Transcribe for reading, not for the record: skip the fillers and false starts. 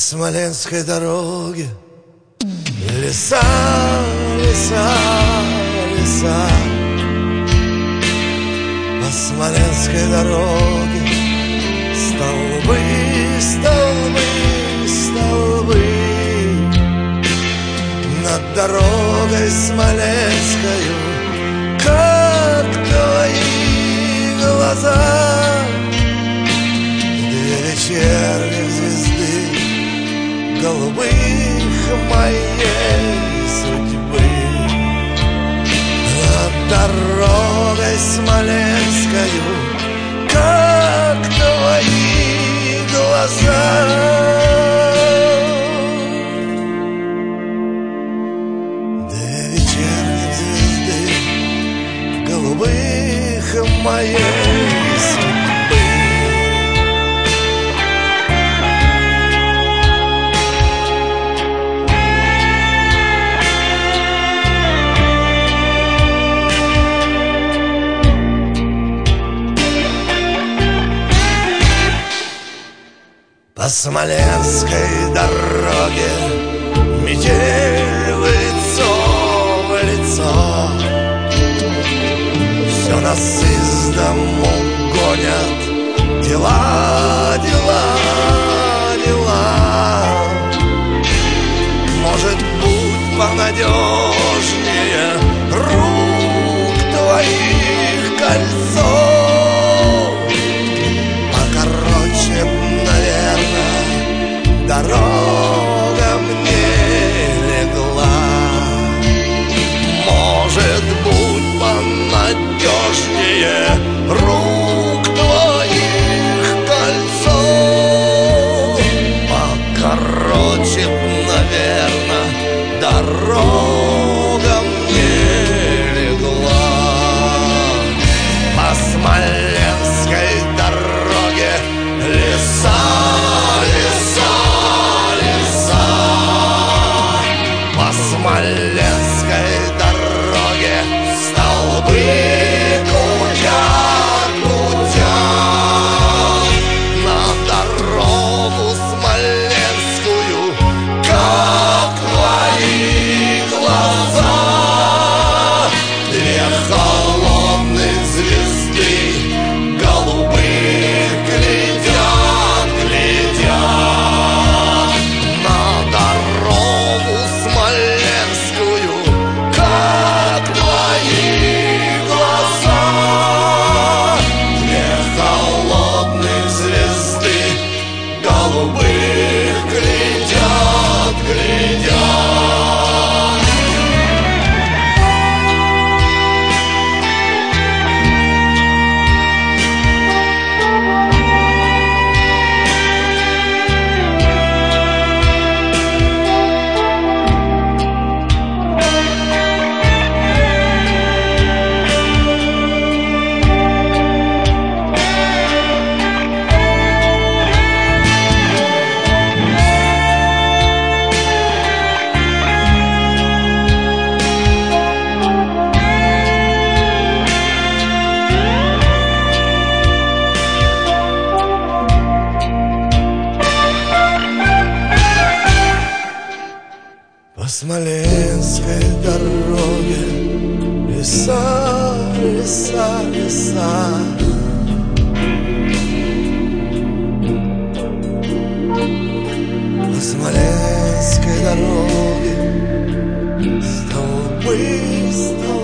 Смоленской дороге леса, леса, леса. По Смоленской дороге столбы, столбы, столбы. Над дорогой Смоленскою, как твои глаза, две вечерних звезды голубых моей судьбы. Над дорогой Смоленскою, как твои глаза, две вечерних звезды голубых моей судьбы. По Смоленской дороге метель в лицо. Все нас из дому гонят, дела, дела, дела. Может, будь понадежнее рук твоих кольцо. Дорога мне легла. Может, будь понадежнее рук твоих кольцо. Покороче, наверно, дорога мне легла. По Смоленской дороге леса, Смоленской дороге столбы гудят, гудят. На дорогу Смоленскую, как твои глаза, две холодных звезды голубых глядят, глядят. На дорогу Смоленскую, как твои глаза, две холодных звезды голубых глядят, глядят. По Смоленской дороге леса, леса, леса. По Смоленской дороге столбы, столбы.